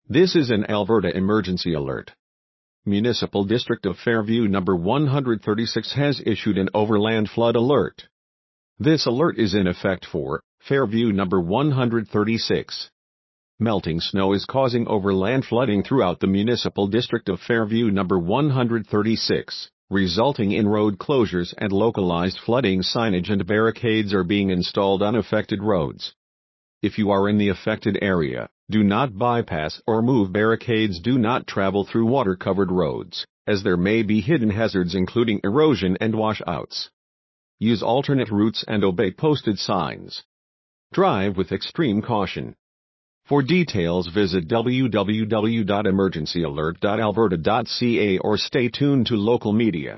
This is an Alberta emergency alert. Municipal District of Fairview number 136 has issued an overland flood alert. This alert is in effect for Fairview number 136. Melting snow is causing overland flooding throughout the municipal district of Fairview number 136, resulting in road closures and localized flooding. Signage and barricades are being installed on affected roads. If you are in the affected area, do not bypass or move barricades. Do not travel through water-covered roads, as there may be hidden hazards including erosion and washouts. Use alternate routes and obey posted signs. Drive with extreme caution. For details, visit www.emergencyalert.alberta.ca or stay tuned to local media.